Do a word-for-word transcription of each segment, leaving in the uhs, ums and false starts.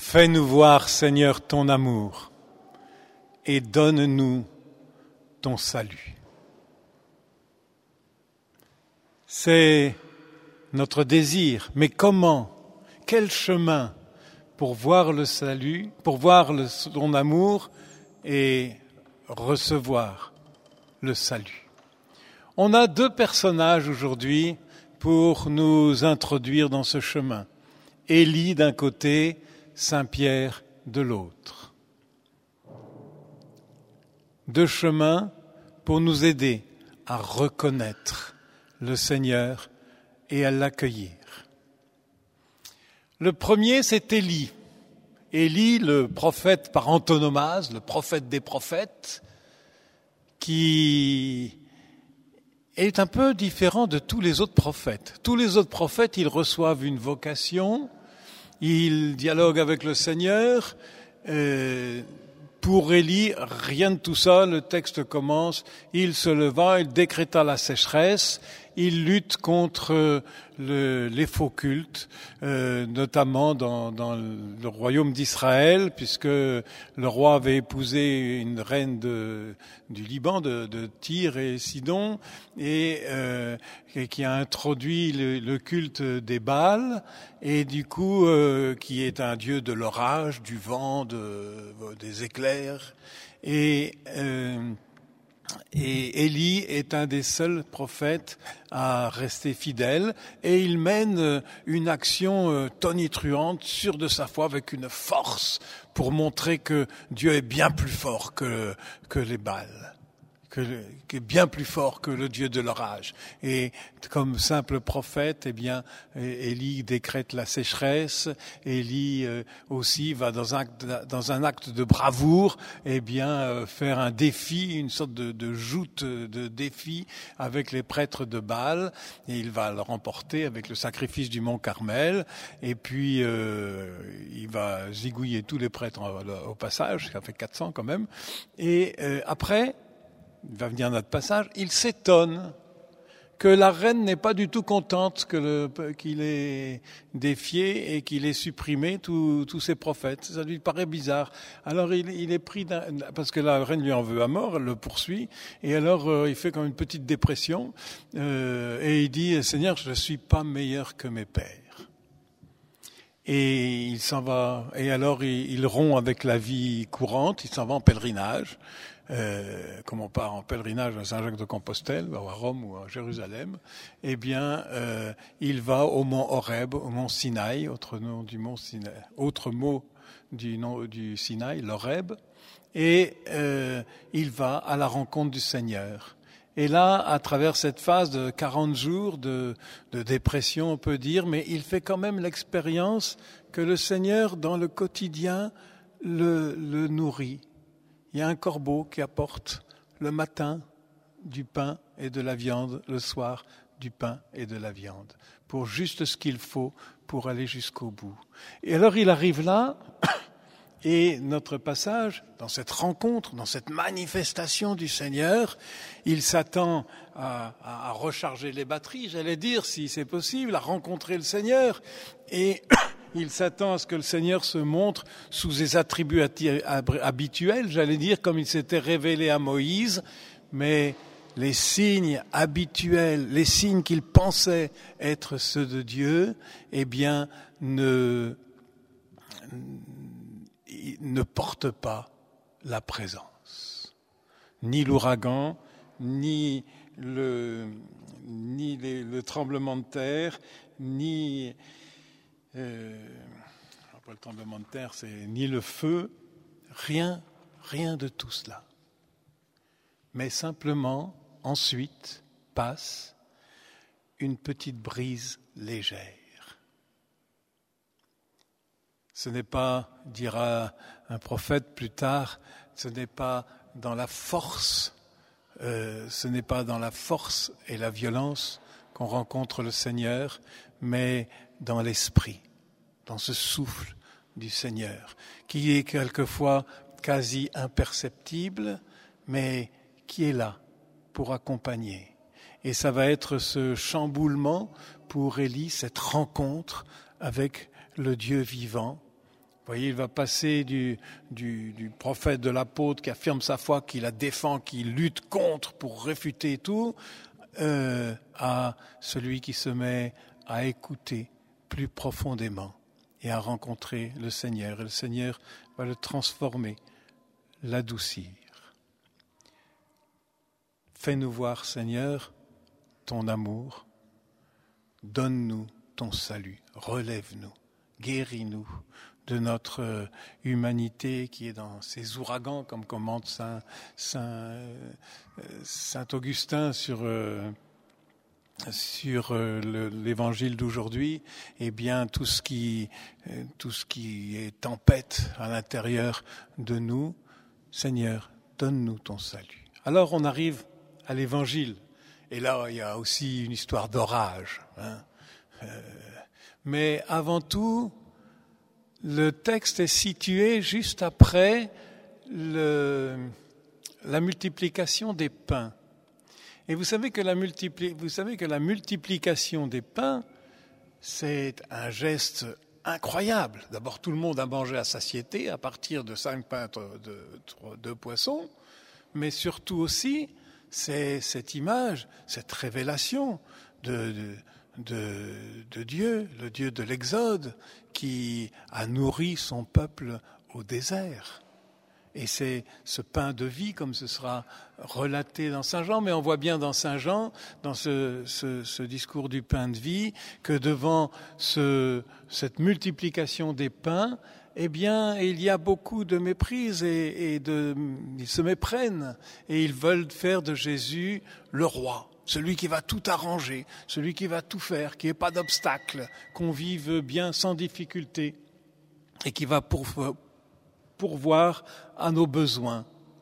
Fais-nous voir, Seigneur, ton amour et donne-nous ton salut. C'est notre désir, mais comment? Quel chemin pour voir le salut, pour voir le, ton amour et recevoir le salut? On a deux personnages aujourd'hui pour nous introduire dans ce chemin. Élie d'un côté, Saint-Pierre de l'autre. Deux chemins pour nous aider à reconnaître le Seigneur et à l'accueillir. Le premier, c'est Élie. Élie, le prophète par antonomase, le prophète des prophètes, qui est un peu différent de tous les autres prophètes. Tous les autres prophètes, ils reçoivent une vocation, ils dialoguent avec le Seigneur. Euh, pour Élie, rien de tout ça, le texte commence, il se leva, il décréta la sécheresse, il lutte contre le, les faux cultes, euh, notamment dans, dans le royaume d'Israël, puisque le roi avait épousé une reine de, du Liban, de, de Tyr et Sidon, et, euh, et qui a introduit le, le culte des Baals, et du coup, euh, qui est un dieu de l'orage, du vent, de, des éclairs, et euh, Et Élie est un des seuls prophètes à rester fidèle et il mène une action tonitruante, sûr de sa foi, avec une force pour montrer que Dieu est bien plus fort que, que les Baals, que, que bien plus fort que le Dieu de l'orage. Et comme simple prophète, eh bien, Élie décrète la sécheresse. Élie euh, aussi va dans un, dans un acte de bravoure, eh bien, euh, faire un défi, une sorte de, de joute de défi avec les prêtres de Baal. Et il va le remporter avec le sacrifice du mont Carmel. Et puis, euh, il va zigouiller tous les prêtres au passage, ça fait quatre cents quand même. Et euh, après, il va venir notre passage, il s'étonne que la reine n'est pas du tout contente que le, qu'il ait défié et qu'il ait supprimé tous, tous ses prophètes. Ça lui paraît bizarre. Alors il, il est pris d'un, parce que la reine lui en veut à mort, elle le poursuit, et alors euh, il fait comme une petite dépression, euh, et il dit, Seigneur, je ne suis pas meilleur que mes pères. Et il s'en va, et alors il, il rompt avec la vie courante, il s'en va en pèlerinage. Euh, comme on part en pèlerinage à Saint-Jacques-de-Compostelle, à Rome ou à Jérusalem, eh bien, euh, il va au mont Horeb, au mont Sinaï, autre nom du mont Sinaï, autre mot du nom du Sinaï, l'Horeb, et euh, il va à la rencontre du Seigneur. Et là, à travers cette phase de quarante jours de, de dépression, on peut dire, mais il fait quand même l'expérience que le Seigneur, dans le quotidien, le, le nourrit. Il y a un corbeau qui apporte le matin du pain et de la viande, le soir du pain et de la viande, pour juste ce qu'il faut pour aller jusqu'au bout. Et alors il arrive là, et notre passage, dans cette rencontre, dans cette manifestation du Seigneur, il s'attend à, à, à recharger les batteries, j'allais dire, si c'est possible, à rencontrer le Seigneur, et il s'attend à ce que le Seigneur se montre sous ses attributs habituels, j'allais dire, comme il s'était révélé à Moïse, mais les signes habituels, les signes qu'il pensait être ceux de Dieu, eh bien, ne, ne portent pas la présence. Ni l'ouragan, ni le, ni les, le tremblement de terre, ni... Euh, après le tremblement de terre, c'est ni le feu, rien, rien de tout cela. Mais simplement, ensuite, passe une petite brise légère. Ce n'est pas, dira un prophète plus tard, ce n'est pas dans la force, euh, ce n'est pas dans la force et la violence qu'on rencontre le Seigneur, mais dans l'esprit, dans ce souffle du Seigneur, qui est quelquefois quasi imperceptible, mais qui est là pour accompagner. Et ça va être ce chamboulement pour Élie, cette rencontre avec le Dieu vivant, voyez, il va passer du, du, du prophète, de l'apôtre qui affirme sa foi, qui la défend, qui lutte contre pour réfuter tout, euh, à celui qui se met à écouter plus profondément et à rencontrer le Seigneur. Et le Seigneur va le transformer, l'adoucir. Fais-nous voir, Seigneur, ton amour. Donne-nous ton salut. Relève-nous. Guéris-nous de notre humanité qui est dans ces ouragans, comme commente Saint, Saint, Saint Augustin sur, euh, sur euh, le, l'évangile d'aujourd'hui. Eh bien, tout ce qui, tout ce qui est tempête à l'intérieur de nous, Seigneur, donne-nous ton salut. Alors, on arrive à l'évangile. Et là, il y a aussi une histoire d'orage. Hein. Euh, mais avant tout, le texte est situé juste après le, la multiplication des pains. Et vous savez que la, multipli, vous savez que la multiplication des pains, c'est un geste incroyable. D'abord, tout le monde a mangé à satiété à partir de cinq pains de, de, de poissons, mais surtout aussi, c'est cette image, cette révélation de, de, de, de Dieu, le Dieu de l'Exode, qui a nourri son peuple au désert. Et c'est ce pain de vie, comme ce sera relaté dans Saint Jean, mais on voit bien dans Saint Jean, dans ce, ce, ce discours du pain de vie, que devant ce, cette multiplication des pains, eh bien, il y a beaucoup de méprise et, et de, ils se méprennent et ils veulent faire de Jésus le roi, celui qui va tout arranger, celui qui va tout faire, qu'il n'y ait pas d'obstacle, qu'on vive bien sans difficulté et qui va pourvoir, pourvoir à nos besoins.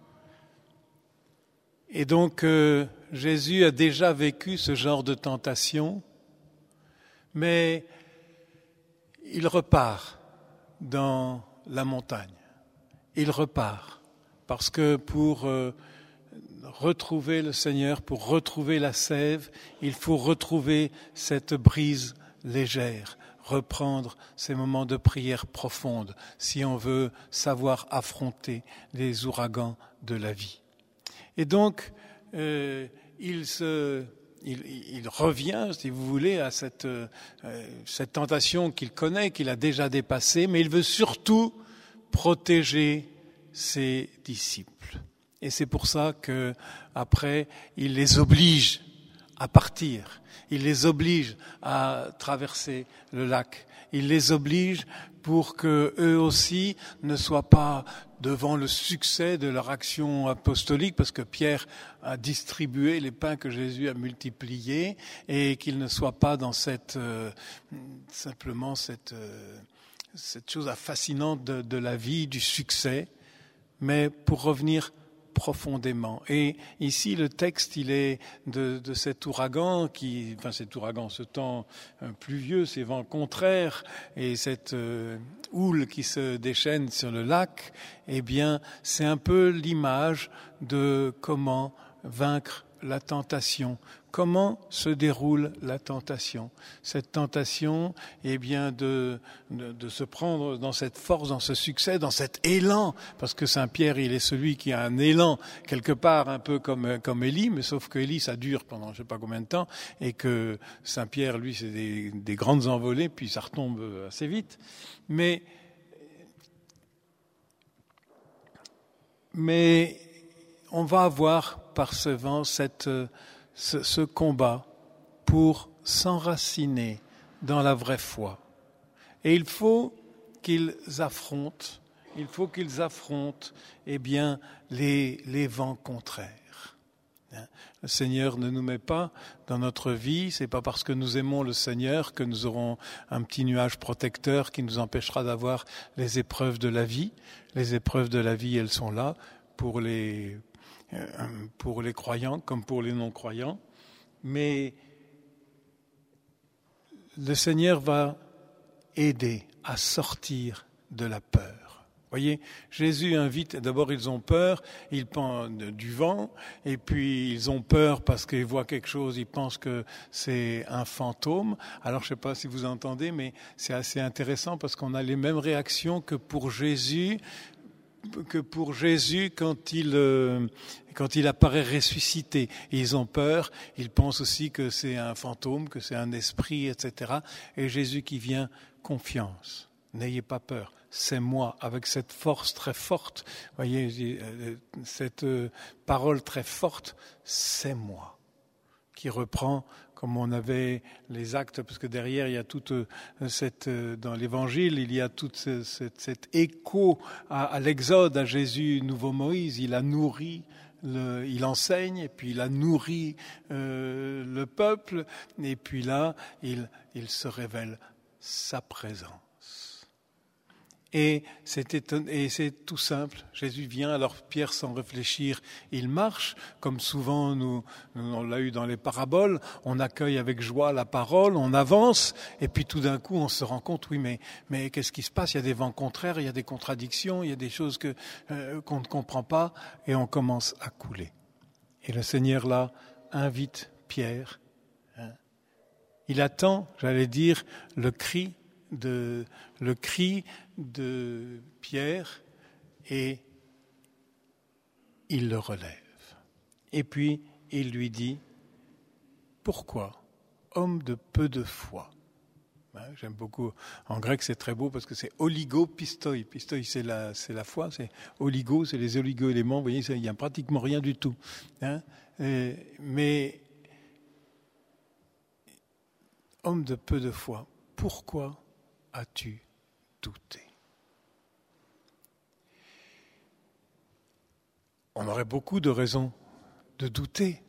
Et donc, euh, Jésus a déjà vécu ce genre de tentation, mais il repart dans la montagne. Il repart parce que pour euh, retrouver le Seigneur, pour retrouver la sève, il faut retrouver cette brise légère, reprendre ces moments de prière profonde si on veut savoir affronter les ouragans de la vie. Et donc, euh, il se... Il, il revient, si vous voulez, à cette, euh, cette tentation qu'il connaît, qu'il a déjà dépassée, mais il veut surtout protéger ses disciples. Et c'est pour ça que après, il les oblige à partir. Il les oblige à traverser le lac. Il les oblige pour que eux aussi ne soient pas devant le succès de leur action apostolique, parce que Pierre a distribué les pains que Jésus a multipliés, et qu'ils ne soient pas dans cette euh, simplement cette euh, cette chose fascinante de, de la vie, du succès, mais pour revenir profondément. Et ici, le texte, il est de, de cet ouragan qui, enfin cet ouragan, ce temps pluvieux, ces vents contraires et cette euh, houle qui se déchaîne sur le lac. Eh bien, c'est un peu l'image de comment vaincre la tentation. Comment se déroule la tentation? Cette tentation, eh bien, de, de, de se prendre dans cette force, dans ce succès, dans cet élan, parce que Saint Pierre, il est celui qui a un élan quelque part, un peu comme comme Élie, mais sauf que Élie, ça dure pendant je sais pas combien de temps, et que Saint Pierre, lui, c'est des, des grandes envolées, puis ça retombe assez vite. Mais mais on va avoir par ce vent cette Ce, ce combat pour s'enraciner dans la vraie foi. Et il faut qu'ils affrontent, il faut qu'ils affrontent, eh bien, les, les vents contraires. Le Seigneur ne nous met pas dans notre vie, c'est pas parce que nous aimons le Seigneur que nous aurons un petit nuage protecteur qui nous empêchera d'avoir les épreuves de la vie. Les épreuves de la vie, elles sont là pour les pour les croyants comme pour les non-croyants, mais le Seigneur va aider à sortir de la peur. Voyez, Jésus invite, d'abord ils ont peur, ils pensent du vent, et puis ils ont peur parce qu'ils voient quelque chose, ils pensent que c'est un fantôme. Alors je ne sais pas si vous entendez, mais c'est assez intéressant parce qu'on a les mêmes réactions que pour Jésus, que pour Jésus quand il, euh, quand il apparaît ressuscité. Et ils ont peur, ils pensent aussi que c'est un fantôme, que c'est un esprit, et cetera. Et Jésus qui vient, confiance, n'ayez pas peur. C'est moi, avec cette force très forte, voyez, cette parole très forte, c'est moi, qui reprend, comme on avait les actes, parce que derrière, il y a toute cette, dans l'Évangile, il y a tout cet, cet écho à, à l'Exode, à Jésus, nouveau Moïse, il a nourri, le, il enseigne, et puis il a nourri euh, le peuple, et puis là, il, il se révèle sa présence. Et c'est, éton... et c'est tout simple. Jésus vient, alors Pierre, sans réfléchir, il marche, comme souvent nous, nous on l'a eu dans les paraboles, on accueille avec joie la parole, on avance, et puis tout d'un coup on se rend compte, oui, mais, mais qu'est-ce qui se passe ? Il y a des vents contraires, il y a des contradictions, il y a des choses que, euh, qu'on ne comprend pas, et on commence à couler. Et le Seigneur là invite Pierre. Hein. Il attend, j'allais dire, le cri de le cri de Pierre et il le relève. Et puis il lui dit, pourquoi, homme de peu de foi? Hein, j'aime beaucoup, en grec c'est très beau parce que c'est oligo pistoi. Pistoi c'est la, c'est la foi, c'est oligo, c'est les oligo-éléments, vous voyez, il n'y a pratiquement rien du tout. Hein, et, mais homme de peu de foi, pourquoi as-tu douté? On aurait beaucoup de raisons de douter.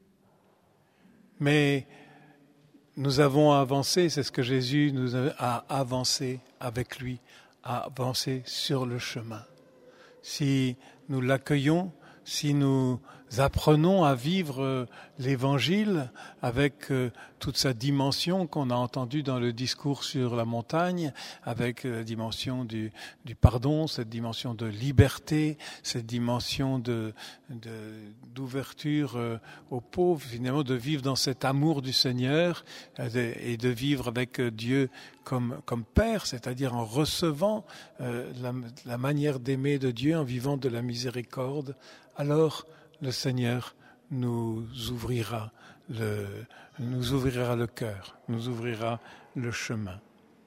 Mais nous avons avancé, c'est ce que Jésus nous a avancé avec lui, a avancé sur le chemin. Si nous l'accueillons, si nous apprenons à vivre l'Évangile avec toute sa dimension qu'on a entendue dans le discours sur la montagne, avec la dimension du, du pardon, cette dimension de liberté, cette dimension de, de, d'ouverture aux pauvres, finalement de vivre dans cet amour du Seigneur et de vivre avec Dieu comme, comme Père, c'est-à-dire en recevant euh, la, la manière d'aimer de Dieu, en vivant de la miséricorde, alors le Seigneur nous ouvrira le, nous ouvrira le cœur, nous ouvrira le chemin.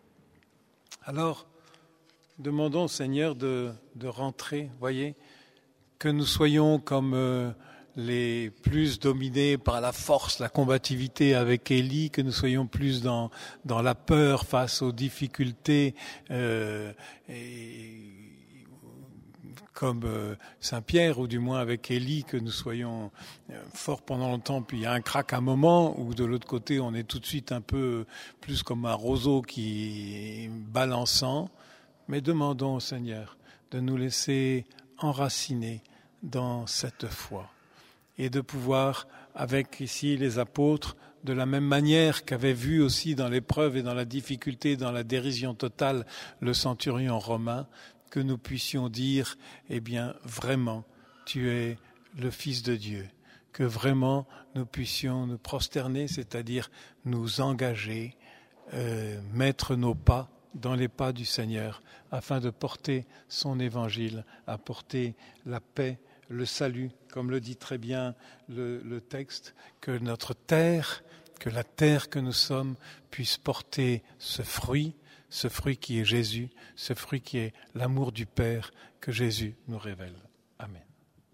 Alors, demandons au Seigneur de, de rentrer, voyez, que nous soyons comme euh, les plus dominés par la force, la combativité avec Élie, que nous soyons plus dans, dans la peur face aux difficultés euh, et comme euh, Saint-Pierre, ou du moins avec Élie, que nous soyons euh, forts pendant longtemps, puis il y a un crack à un moment, ou de l'autre côté, on est tout de suite un peu plus comme un roseau qui est balançant. Mais demandons au Seigneur de nous laisser enraciner dans cette foi et de pouvoir, avec ici les apôtres, de la même manière qu'avait vu aussi dans l'épreuve et dans la difficulté, dans la dérision totale, le centurion romain, que nous puissions dire, eh bien, vraiment, tu es le Fils de Dieu, que vraiment nous puissions nous prosterner, c'est-à-dire nous engager, euh, mettre nos pas dans les pas du Seigneur, afin de porter son évangile, apporter la paix, le salut, comme le dit très bien le, le texte, que notre terre, que la terre que nous sommes puisse porter ce fruit, ce fruit qui est Jésus, ce fruit qui est l'amour du Père que Jésus nous révèle. Amen.